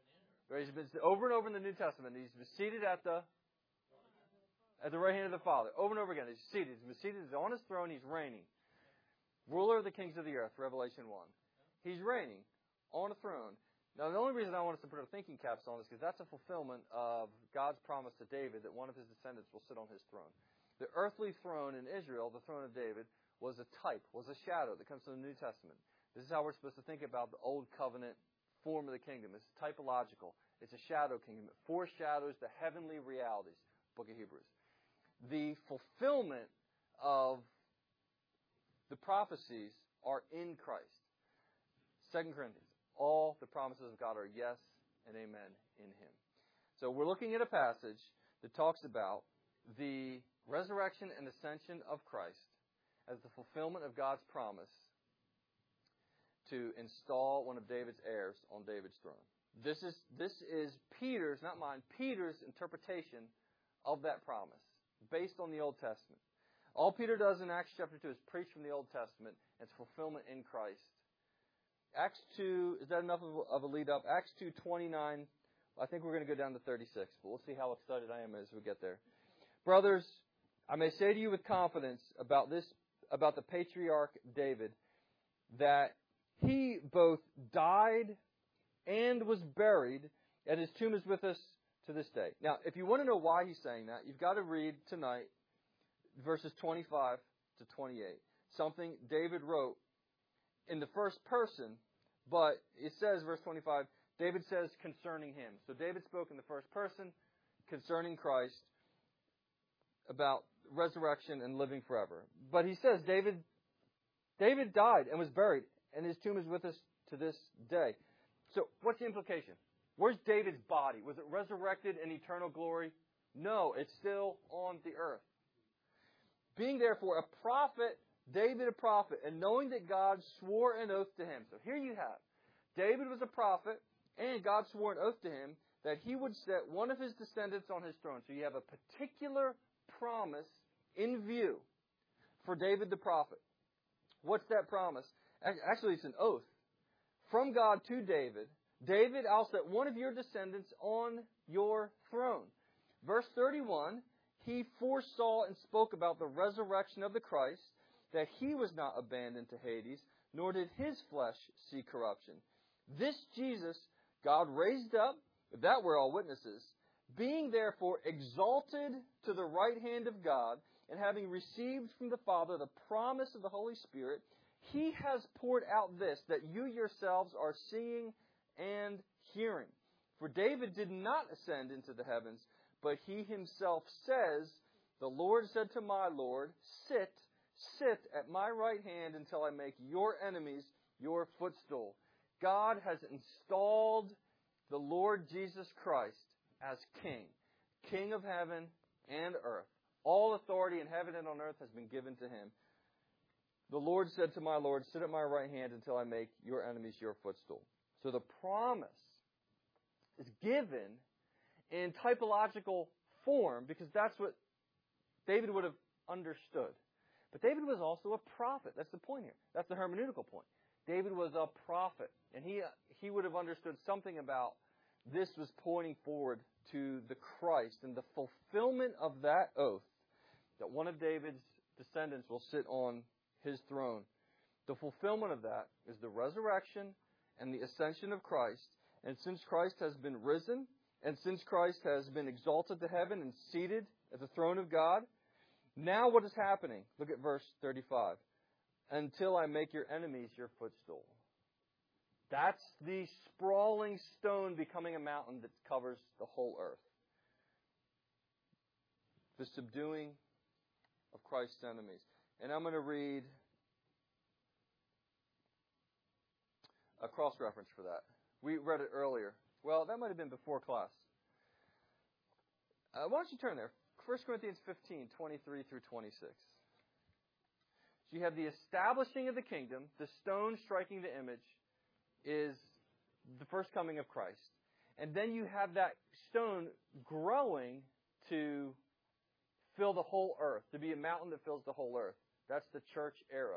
Right? He's been over and over in the New Testament. He's been seated at the right hand of the Father. Over and over again. He's seated. He's been seated. He's on his throne. He's reigning. Ruler of the kings of the earth, Revelation 1. He's reigning on a throne. Now, the only reason I want us to put our thinking caps on is because that's a fulfillment of God's promise to David that one of his descendants will sit on his throne. The earthly throne in Israel, the throne of David, was a type, was a shadow that comes from the New Testament. This is how we're supposed to think about the Old Covenant form of the kingdom. It's typological. It's a shadow kingdom. It foreshadows the heavenly realities, Book of Hebrews. The fulfillment of the prophecies are in Christ. 2 Corinthians. All the promises of God are yes and amen in Him. So we're looking at a passage that talks about the resurrection and ascension of Christ as the fulfillment of God's promise to install one of David's heirs on David's throne. This is Peter's, not mine, Peter's interpretation of that promise based on the Old Testament. All Peter does in Acts chapter 2 is preach from the Old Testament and its fulfillment in Christ. Acts 2, is that enough of a lead up? Acts 2:29, I think we're going to go down to 36, but we'll see how excited I am as we get there. Brothers, I may say to you with confidence about the patriarch David, that he both died and was buried, and his tomb is with us to this day. Now, if you want to know why he's saying that, you've got to read tonight verses 25 to 28. Something David wrote in the first person, but it says, verse 25, David says concerning him. So David spoke in the first person concerning Christ about resurrection and living forever. But he says David died and was buried, and his tomb is with us to this day. So what's the implication? Where's David's body? Was it resurrected in eternal glory? No, it's still on the earth. Being therefore a prophet, David a prophet, and knowing that God swore an oath to him. So here you have, David was a prophet, and God swore an oath to him that he would set one of his descendants on his throne. So you have a particular promise in view for David the prophet. What's that promise? Actually, it's an oath from God to David. David, I'll set one of your descendants on your throne. Verse 31, he foresaw and spoke about the resurrection of the Christ, that he was not abandoned to Hades, nor did his flesh see corruption. This Jesus God raised up, if that were all witnesses, being therefore exalted to the right hand of God, and having received from the Father the promise of the Holy Spirit, he has poured out this, that you yourselves are seeing and hearing. For David did not ascend into the heavens, but he himself says, the Lord said to my Lord, sit at my right hand until I make your enemies your footstool. God has installed the Lord Jesus Christ as King, King of heaven and earth. All authority in heaven and on earth has been given to him. The Lord said to my Lord, sit at my right hand until I make your enemies your footstool. So the promise is given in typological form because that's what David would have understood. But David was also a prophet. That's the point here. That's the hermeneutical point. David was a prophet, and he would have understood something about this was pointing forward to the Christ and the fulfillment of that oath that one of David's descendants will sit on his throne. The fulfillment of that is the resurrection and the ascension of Christ. And since Christ has been risen, and since Christ has been exalted to heaven and seated at the throne of God, now what is happening? Look at verse 35. Until I make your enemies your footstool. That's the sprawling stone becoming a mountain that covers the whole earth. The subduing of Christ's enemies. And I'm going to read a cross-reference for that. We read it earlier. Well, that might have been before class. Why don't you turn there? 1 Corinthians 15, 23 through 26. So you have the establishing of the kingdom. The stone striking the image is the first coming of Christ. And then you have that stone growing to fill the whole earth, to be a mountain that fills the whole earth. That's the church era.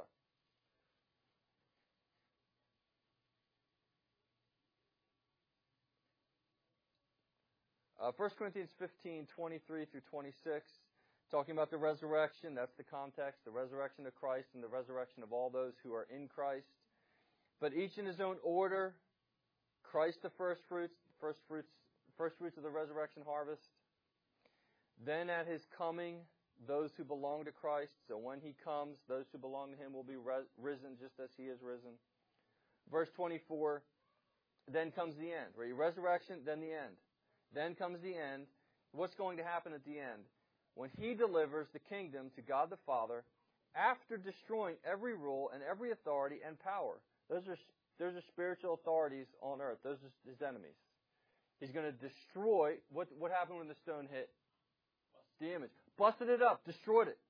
1 Corinthians 15:23 through 26, talking about the resurrection. That's the context, the resurrection of Christ and the resurrection of all those who are in Christ. But each in his own order, Christ the first fruits of the resurrection harvest. Then at his coming, those who belong to Christ. So when he comes, those who belong to him will be risen just as he is risen. Verse 24, then comes the end. Right? Resurrection, then the end. Then comes the end. What's going to happen at the end? When he delivers the kingdom to God the Father, after destroying every rule and every authority and power. Those are spiritual authorities on earth. Those are his enemies. He's going to destroy. What happened when the stone hit the image? Busted it up, destroyed it.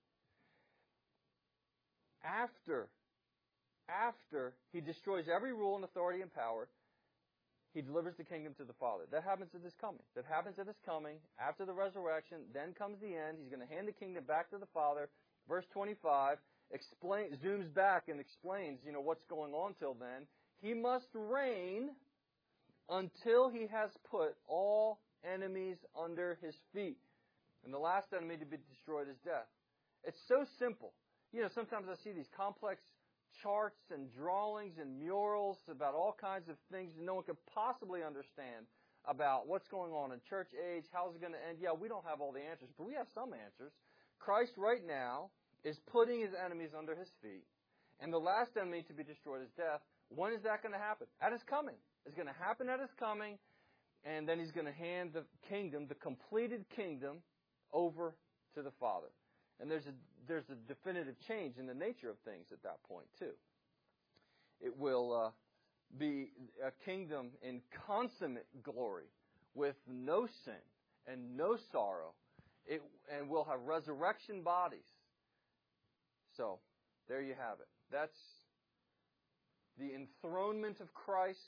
After he destroys every rule and authority and power, he delivers the kingdom to the Father. That happens at his coming. That happens at his coming. After the resurrection, then comes the end. He's going to hand the kingdom back to the Father. Verse 25 zooms back and explains, what's going on till then. He must reign until he has put all enemies under his feet. And the last enemy to be destroyed is death. It's so simple. Sometimes I see these complex charts and drawings and murals about all kinds of things that no one could possibly understand about what's going on in church age, how's it going to end. Yeah, we don't have all the answers, but we have some answers. Christ right now is putting his enemies under his feet. And the last enemy to be destroyed is death. When is that going to happen? At his coming. It's going to happen at his coming. And then he's going to hand the kingdom, the completed kingdom, over to the Father. And there's a definitive change in the nature of things at that point, too. It will be a kingdom in consummate glory with no sin and no sorrow. And we'll have resurrection bodies. So, there you have it. That's the enthronement of Christ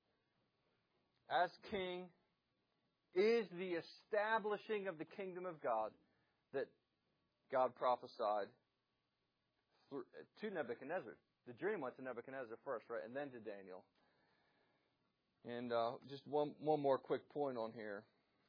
as King is the establishing of the kingdom of God that God prophesied to Nebuchadnezzar. The dream went to Nebuchadnezzar first, right? And then to Daniel. And just one more quick point on here.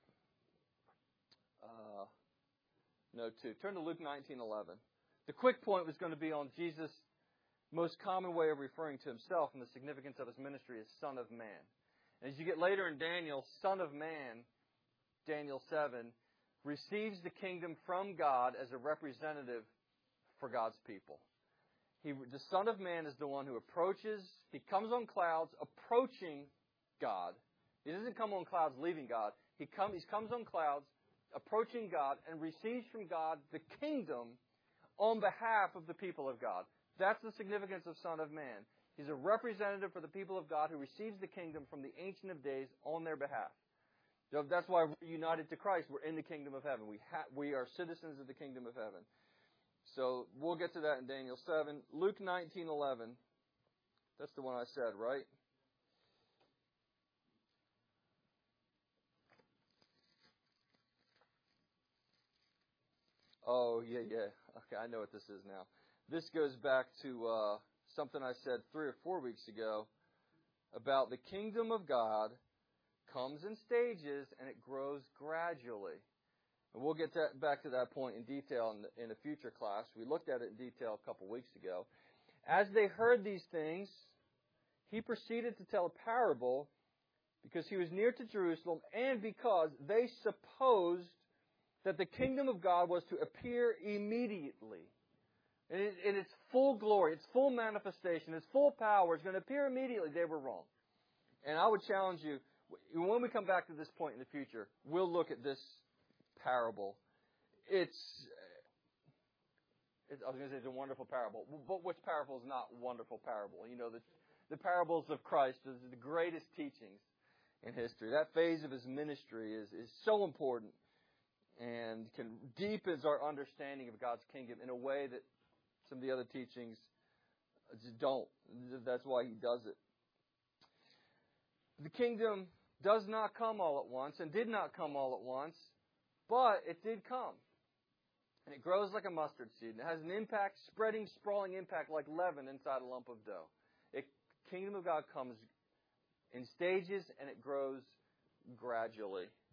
No, two. Turn to Luke 19:11. The quick point was going to be on Jesus' most common way of referring to himself and the significance of his ministry as Son of Man. And as you get later in Daniel, Son of Man, Daniel 7, receives the kingdom from God as a representative for God's people. The Son of Man is the one who approaches, he comes on clouds approaching God. He doesn't come on clouds leaving God. He comes on clouds approaching God and receives from God the kingdom on behalf of the people of God. That's the significance of Son of Man. He's a representative for the people of God who receives the kingdom from the Ancient of Days on their behalf. So that's why we're united to Christ. We're in the kingdom of heaven. We are citizens of the kingdom of heaven. So we'll get to that in Daniel 7. Luke 19:11. That's the one I said, right? Oh, yeah. Okay, I know what this is now. This goes back to something I said 3 or 4 weeks ago about the kingdom of God comes in stages and it grows gradually. And we'll get back to that point in detail in a future class. We looked at it in detail a couple weeks ago. As they heard these things, he proceeded to tell a parable because he was near to Jerusalem and because they supposed that the kingdom of God was to appear immediately. In its full glory, its full manifestation, its full power is going to appear immediately. They were wrong. And I would challenge you, when we come back to this point in the future, we'll look at this parable. I was going to say it's a wonderful parable. But which parable is not a wonderful parable? The parables of Christ are the greatest teachings in history. That phase of his ministry is so important and deepens our understanding of God's kingdom in a way that some of the other teachings just don't. That's why he does it. The kingdom does not come all at once and did not come all at once, but it did come. And it grows like a mustard seed. And it has an impact, spreading, sprawling impact like leaven inside a lump of dough. The kingdom of God comes in stages and it grows gradually.